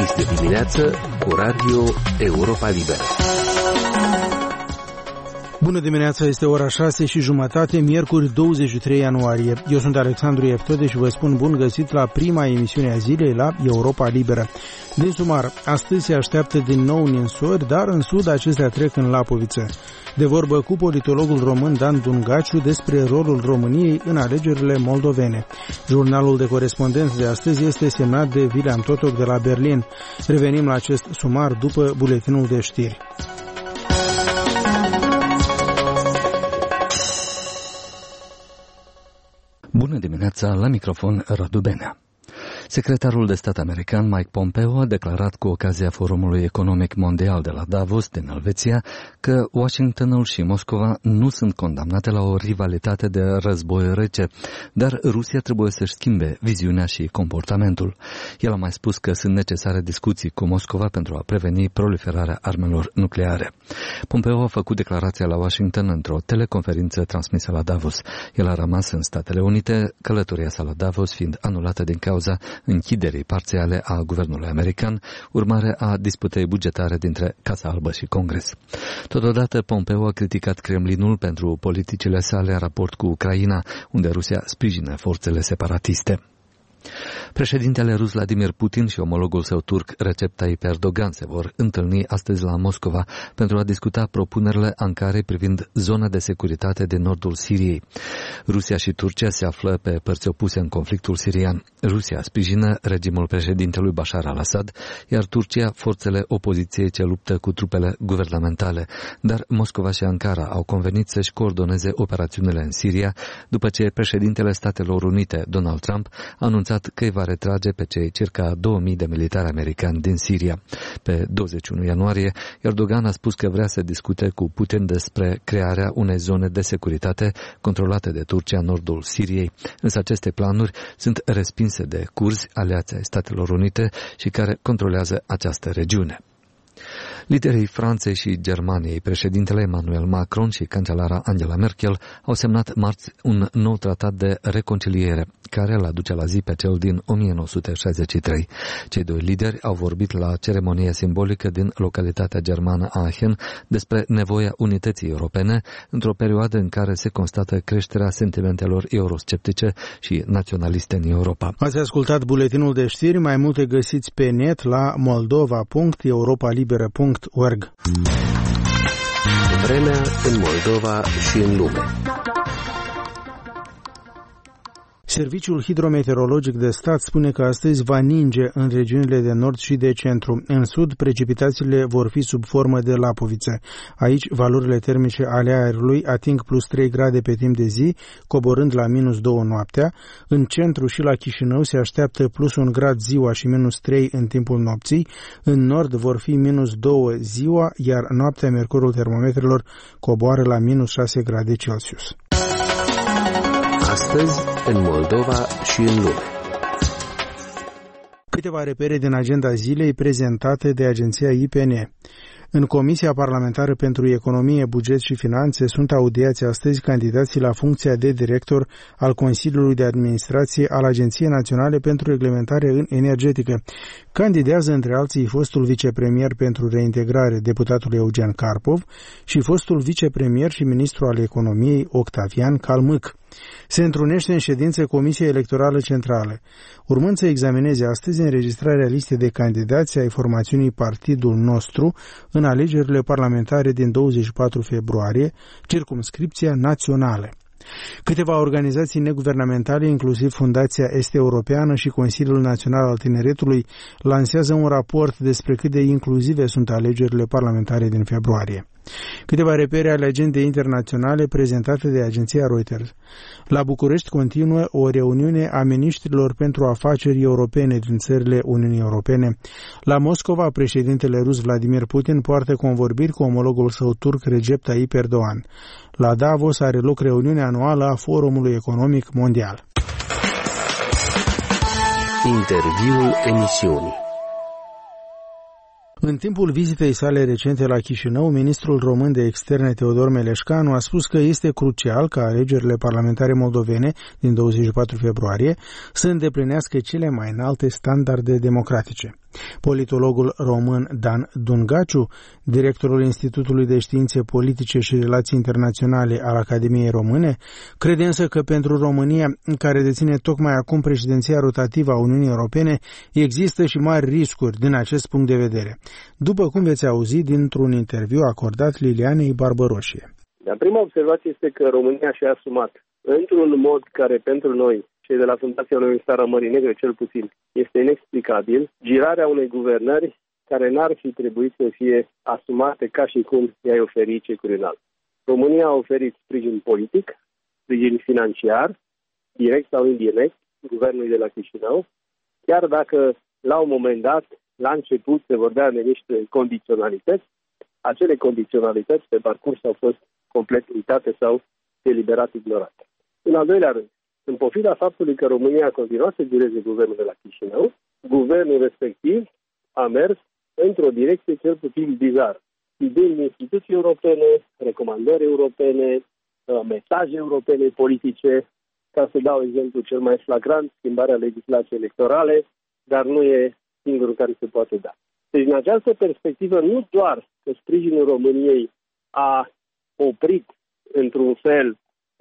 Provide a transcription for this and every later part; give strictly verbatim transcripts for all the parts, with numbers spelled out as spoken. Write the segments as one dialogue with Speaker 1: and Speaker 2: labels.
Speaker 1: Este dimineață cu Radio Europa Liberă.
Speaker 2: Bună dimineața, este ora șase și jumătate, miercuri douăzeci și trei ianuarie. Eu sunt Alexandru Eftode și vă spun bun găsit la prima emisiune a zilei la Europa Liberă. Din sumar, astăzi se așteaptă din nou ninsori, dar în sud acestea trec în Lapoviță. De vorbă cu politologul român Dan Dungaciu despre rolul României în alegerile moldovene. Jurnalul de corespondență de astăzi este semnat de William Totoc de la Berlin. Revenim la acest sumar după buletinul de știri.
Speaker 3: Bună dimineața, la microfon Radu Benea. Secretarul de stat american Mike Pompeo a declarat cu ocazia Forumului Economic Mondial de la Davos din Elveția că Washingtonul și Moscova nu sunt condamnate la o rivalitate de război rece, dar Rusia trebuie să-și schimbe viziunea și comportamentul. El a mai spus că sunt necesare discuții cu Moscova pentru a preveni proliferarea armelor nucleare. Pompeo a făcut declarația la Washington într-o teleconferință transmisă la Davos. El a rămas în Statele Unite, călătoria sa la Davos fiind anulată din cauza închiderii parțiale a guvernului american, urmare a disputei bugetare dintre Casa Albă și Congres. Totodată, Pompeo a criticat Kremlinul pentru politicile sale în raport cu Ucraina, unde Rusia sprijină forțele separatiste. Președintele rus Vladimir Putin și omologul său turc Recep Tayyip Erdogan se vor întâlni astăzi la Moscova pentru a discuta propunerile Ankarei privind zona de securitate din nordul Siriei. Rusia și Turcia se află pe părți opuse în conflictul sirian. Rusia sprijină regimul președintelui Bashar al-Assad, iar Turcia forțele opoziției ce luptă cu trupele guvernamentale. Dar Moscova și Ankara au convenit să-și coordoneze operațiunile în Siria după ce președintele Statelor Unite, Donald Trump, a anunțat că îi va retrage pe cei circa două mii de militari americani din Siria. Pe douăzeci și unu ianuarie, Erdogan a spus că vrea să discute cu Putin despre crearea unei zone de securitate controlate de Turcia în nordul Siriei. Însă aceste planuri sunt respinse de curzi, aliați ai Statelor Unite și care controlează această regiune. Liderii Franței și Germaniei, președintele Emmanuel Macron și cancelara Angela Merkel, au semnat marți un nou tratat de reconciliere, care îl aduce la zi pe cel din o mie nouă sute șaizeci și trei. Cei doi lideri au vorbit la ceremonia simbolică din localitatea germană Aachen despre nevoia unității europene într-o perioadă în care se constată creșterea sentimentelor eurosceptice și naționaliste în Europa.
Speaker 2: Ați ascultat buletinul de știri, mai multe găsiți pe net la moldova punct europa liberă punct org.
Speaker 1: Vremea în Moldova și în lume.
Speaker 2: Serviciul hidrometeorologic de stat spune că astăzi va ninge în regiunile de nord și de centru. În sud, precipitațiile vor fi sub formă de lapoviță. Aici, valorile termice ale aerului ating plus trei grade pe timp de zi, coborând la minus doi noaptea. În centru și la Chișinău se așteaptă plus un grad ziua și minus trei în timpul nopții. În nord vor fi minus doi ziua, iar noaptea mercurul termometrelor coboară la minus șase grade Celsius.
Speaker 1: Astăzi, în Moldova și în lume.
Speaker 2: Câteva repere din agenda zilei prezentate de agenția I P N. În Comisia Parlamentară pentru Economie, Buget și Finanțe sunt audiați astăzi candidații la funcția de director al Consiliului de Administrație al Agenției Naționale pentru Reglementare în Energetică. Candidează între alții fostul vicepremier pentru reintegrare, deputatul Eugen Karpov, și fostul vicepremier și ministru al Economiei, Octavian Calmâc. Se întrunește în ședință Comisia Electorală Centrală, urmând să examineze astăzi înregistrarea listei de candidați ai formațiunii Partidul Nostru în alegerile parlamentare din douăzeci și patru februarie, circumscripția națională. Câteva organizații neguvernamentale, inclusiv Fundația Est-Europeană și Consiliul Național al Tineretului, lansează un raport despre cât de inclusive sunt alegerile parlamentare din februarie. Câteva repere ale agendei internaționale prezentate de agenția Reuters. La București continuă o reuniune a miniștrilor pentru afaceri europene din țările Uniunii Europene. La Moscova, președintele rus Vladimir Putin poartă convorbiri cu omologul său turc Recep Tayyip Erdogan. La Davos are loc reuniunea anuală a Forumului Economic Mondial.
Speaker 1: Interviul emisiunii.
Speaker 2: În timpul vizitei sale recente la Chișinău, ministrul român de externe Teodor Meleșcanu a spus că este crucial ca alegerile parlamentare moldovene din douăzeci și patru februarie să îndeplinească cele mai înalte standarde democratice. Politologul român Dan Dungaciu, directorul Institutului de Științe Politice și Relații Internaționale al Academiei Române, crede însă că pentru România, care deține tocmai acum președinția rotativă a Uniunii Europene, există și mari riscuri din acest punct de vedere, după cum veți auzi dintr-un interviu acordat Lilianei Barbăroșie.
Speaker 4: Da, prima observație este că România și-a asumat, într-un mod care pentru noi, cei de la Fundația Unui Star a Mării Negre cel puțin, este inexplicabil, girarea unei guvernări care n-ar fi trebuit să fie asumate ca și cum i-ai oferi cecuri în alb. România a oferit sprijin politic, sprijin financiar, direct sau indirect, guvernului de la Chișinău, chiar dacă la un moment dat, la început, se vorbea de niște condiționalități, acele condiționalități pe parcurs au fost complet uitate sau deliberat ignorate. În al doilea rând, în pofida faptului că România a continuat să gireze guvernul de la Chișinău, guvernul respectiv a mers într-o direcție cel puțin bizară. Idei instituții europene, recomandări europene, mesaje europene politice, ca să dau exemplu cel mai flagrant, schimbarea legislației electorale, dar nu e singurul care se poate da. Deci, în această perspectivă, nu doar că sprijinul României a oprit, într-un fel,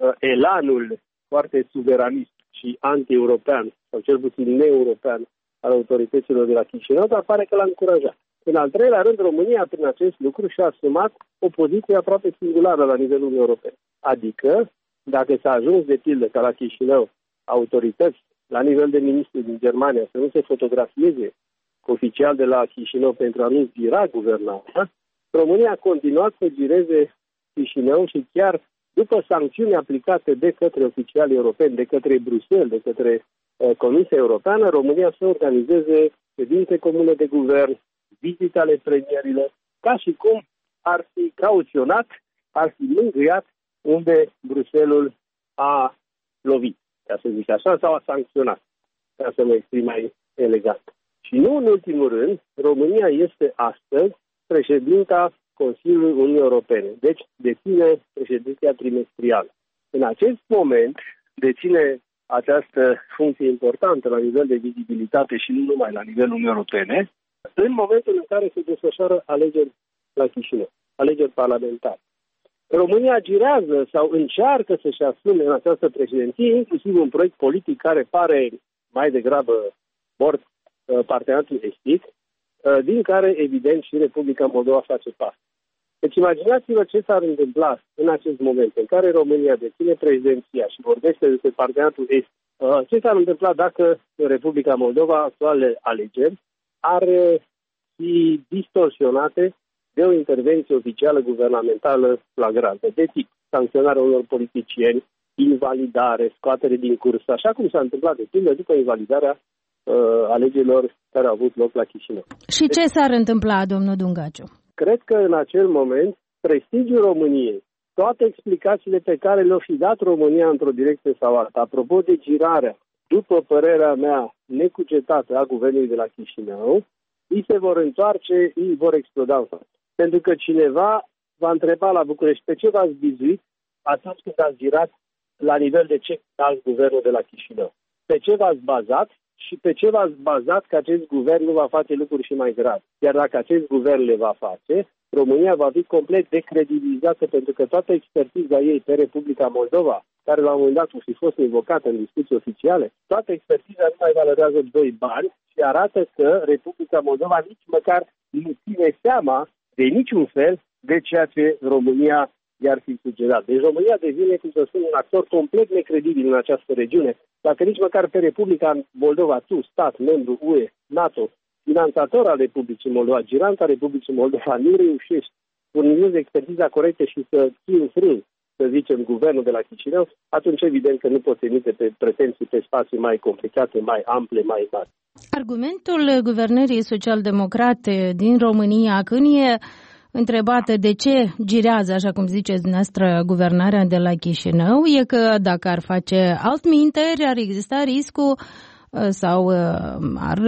Speaker 4: elanul foarte suveranist și anti-european, sau cel puțin ne-european, al autorităților de la Chișinău, dar pare că l-a încurajat. În al treilea rând, România, prin acest lucru, și-a asumat o poziție aproape singulară la nivelul Uniunii Europene. Adică, dacă s-a ajuns de pildă ca la Chișinău autorități la nivel de ministru din Germania să nu se fotografieze cu oficial de la Chișinău pentru a nu gira guvernarea, România a continuat să gireze Chișinău și chiar după sancțiuni aplicate de către oficiali europeni, de către Bruxelles, de către uh, Comisia Europeană, România să organizeze ședințe comune de guvern, vizite ale premierilor, ca și cum ar fi cauționat, ar fi mângâiat unde Bruxelles a lovit, ca să zic așa, sau a sancționat, ca să mă exprim mai elegant. Și nu în ultimul rând, România este astăzi președinta Consiliului Uniunii Europene, deci deține președinția trimestrială. În acest moment deține această funcție importantă la nivel de vizibilitate și nu numai la nivelul Uniunii Europene, în momentul în care se desfășoară alegeri la Chișinău, alegeri parlamentare. România girează sau încearcă să-și asume în această președinție inclusiv un proiect politic care pare mai degrabă mort, parteneriatul estic, din care, evident, și Republica Moldova face parte. Deci imaginați-vă ce s-ar întâmpla în acest moment în care România deține președinția și vorbește despre parteneriatul estic. Ce s-ar întâmpla dacă Republica Moldova, actuale alegeri, ar fi distorsionate de o intervenție oficială guvernamentală flagrantă, de tip sancționarea unor politicieni, invalidare, scoatere din curs, așa cum s-a întâmplat de pildă după invalidarea uh, alegerilor care au avut loc la Chișinău.
Speaker 5: Și ce s-ar întâmpla, domnul Dungaciu?
Speaker 4: Cred că în acel moment prestigiul României, toate explicațiile pe care le-a fi dat România într-o direcție sau alta, apropo de girarea, după părerea mea, necugetată a guvernului de la Chișinău, îi se vor întoarce, îi vor exploda în față. Pentru că cineva va întreba la București pe ce v-ați bizuit atunci când ați girat la nivel de ce alt guvernul de la Chișinău. Pe ce v-ați bazat și pe ce v-ați bazat că acest guvern nu va face lucruri și mai grave. Iar dacă acest guvern le va face, România va fi complet decredibilizată pentru că toată expertiza ei pe Republica Moldova, care la un moment dat a fi fost invocată în discuții oficiale, toată expertiza nu mai valorează doi bani și arată că Republica Moldova nici măcar nu ține seama de niciun fel de ceea ce România i-ar fi sugerat. Deci România devine, cum să spun, un actor complet necredibil în această regiune. Dacă nici măcar pe Republica Moldova, tu, stat, membru U E, NATO, finanțator al Republicii Moldova, girant al Republicii Moldova, nu reușești furnizezi expertiza corectă și să ții în frâu, să zicem, guvernul de la Chișinău, atunci evident că nu poți emite pe pretenții pe spații mai complicate, mai ample, mai mari.
Speaker 5: Argumentul guvernării social-democrate din România, când e întrebată de ce girează, așa cum ziceți dumneavoastră, guvernarea de la Chișinău, e că dacă ar face altminteri, ar exista riscul sau ar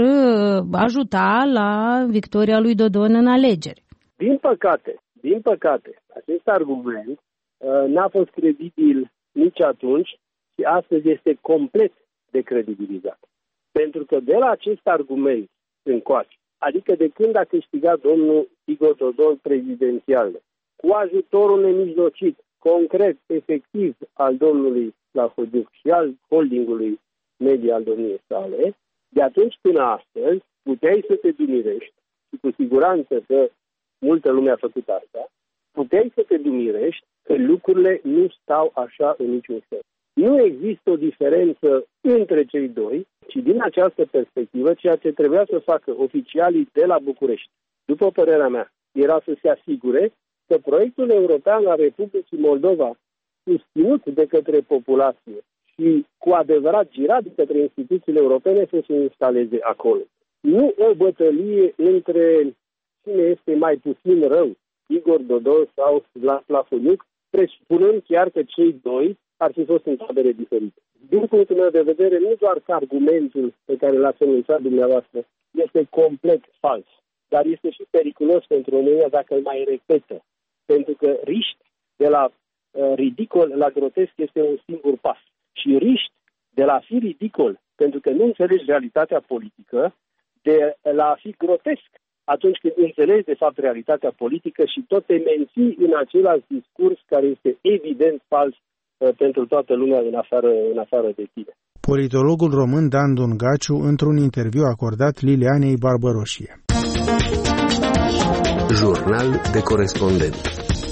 Speaker 5: ajuta la victoria lui Dodon în alegeri.
Speaker 4: Din păcate, din păcate, acest argument n-a fost credibil nici atunci și astăzi este complet decredibilizat. Pentru că de la acest argument încoace, adică de când a câștigat domnul Igor Dodon prezidențial, cu ajutorul nemijlocit, concret, efectiv al domnului Plahotniuc și al holdingului media al domniei sale, de atunci până astăzi puteai să te dumirești, și cu siguranță că multă lume a făcut asta, puteai să te dumirești că lucrurile nu stau așa în niciun fel. Nu există o diferență între cei doi, ci din această perspectivă, ceea ce trebuia să facă oficialii de la București, după părerea mea, era să se asigure că proiectul european al Republicii Moldova, susținut de către populație și cu adevărat girat de către instituțiile europene, să se instaleze acolo. Nu o bătălie între cine este mai puțin rău, Igor Dodon sau Vlad Plahotniuc, presupunând chiar că cei doi ar fi fost în tabere diferite. Din punctul meu de vedere, nu doar că argumentul pe care l-ați enunțat dumneavoastră este complet fals, dar este și periculos pentru România dacă îl mai repetă. Pentru că riști de la uh, ridicol la grotesc este un singur pas. Și riști de la a fi ridicol, pentru că nu înțelegi realitatea politică, de la a fi grotesc atunci când înțelegi de fapt realitatea politică și tot te menții în același discurs care este evident fals uh, pentru toată lumea în afară, în afară de tine.
Speaker 2: Politologul român Dan Dungaciu într-un interviu acordat Lilianei Barbăroșie.
Speaker 1: Jurnal de corespondent.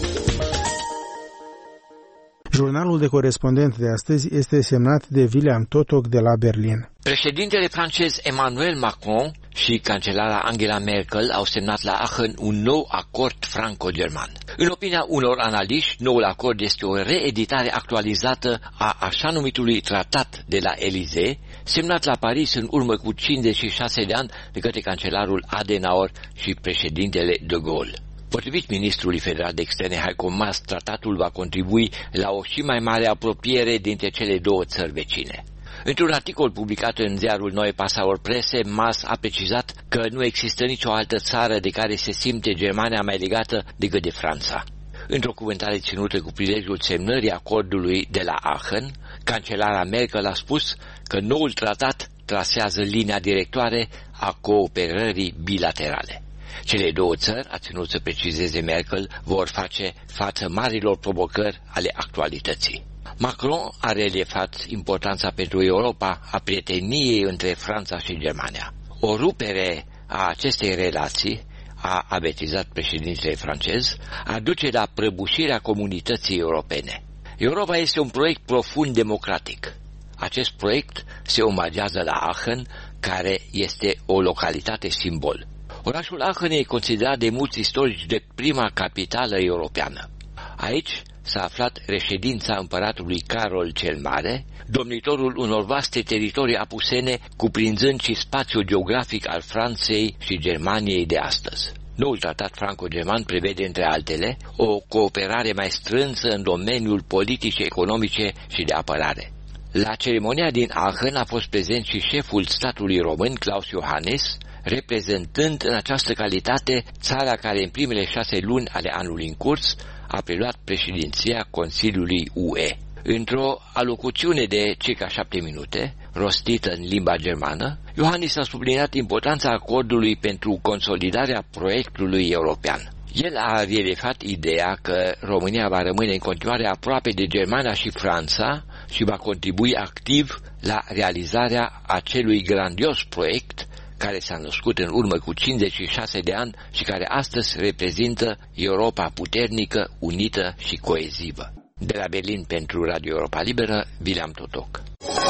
Speaker 2: Jurnalul de corespondent de astăzi este semnat de William Totoc de la Berlin.
Speaker 6: Președintele francez Emmanuel Macron și cancelara Angela Merkel au semnat la Aachen un nou acord franco-german. În opinia unor analiști, noul acord este o reeditare actualizată a așa numitului tratat de la Elysee, semnat la Paris în urmă cu cincizeci și șase de ani de către cancelarul Adenauer și președintele de Gaulle. Potrivit ministrului federal de externe Heiko Maas, tratatul va contribui la o și mai mare apropiere dintre cele două țări vecine. Într-un articol publicat în ziarul Neue Passauer Presse, Maas a precizat că nu există nicio altă țară de care se simte Germania mai legată decât de Franța. Într-o cuvântare ținută cu prilejul semnării acordului de la Aachen, cancelara Merkel a spus că noul tratat trasează linia directoare a cooperării bilaterale. Cele două țări, a ținut să precizeze Merkel, vor face față marilor provocări ale actualității. Macron a reliefat importanța pentru Europa a prieteniei între Franța și Germania. O rupere a acestei relații, a avertizat președintele francez, aduce la prăbușirea comunității europene. Europa este un proiect profund democratic. Acest proiect se omagează la Aachen, care este o localitate simbol. Orașul Aachen e considerat de mulți istorici de prima capitală europeană. Aici s-a aflat reședința împăratului Carol cel Mare, domnitorul unor vaste teritorii apusene, cuprinzând și spațiul geografic al Franței și Germaniei de astăzi. Noul tratat franco-german prevede, între altele, o cooperare mai strânsă în domeniul politicii, economice și de apărare. La ceremonia din Aachen a fost prezent și șeful statului român, Claus Iohannis, reprezentând în această calitate țara care în primele șase luni ale anului în curs a preluat președinția Consiliului U E. Într-o alocuțiune de circa șapte minute, rostită în limba germană, Iohannis a subliniat importanța acordului pentru consolidarea proiectului european. El a reliefat ideea că România va rămâne în continuare aproape de Germania și Franța și va contribui activ la realizarea acelui grandios proiect care s-a născut în urmă cu cincizeci și șase de ani și care astăzi reprezintă Europa puternică, unită și coezivă. De la Berlin pentru Radio Europa Liberă, William Totoc.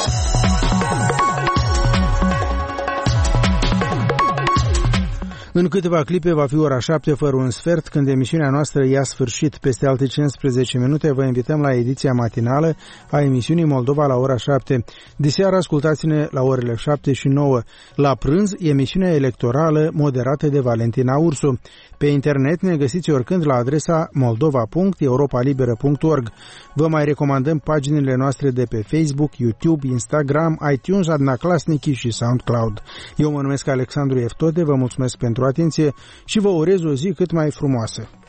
Speaker 2: În câteva clipe va fi ora șapte fără un sfert, când emisiunea noastră ia sfârșit. Peste alte cincisprezece minute vă invităm la ediția matinală a emisiunii Moldova la ora șapte. Diseară ascultați-ne la orele șapte și nouă. La prânz, emisiunea electorală moderată de Valentina Ursu. Pe internet ne găsiți oricând la adresa moldova punct europa liberă punct org. Vă mai recomandăm paginile noastre de pe Facebook, YouTube, Instagram, iTunes, Adnaclasnici și SoundCloud. Eu mă numesc Alexandru Eftode, vă mulțumesc pentru atenție și vă urez o zi cât mai frumoasă.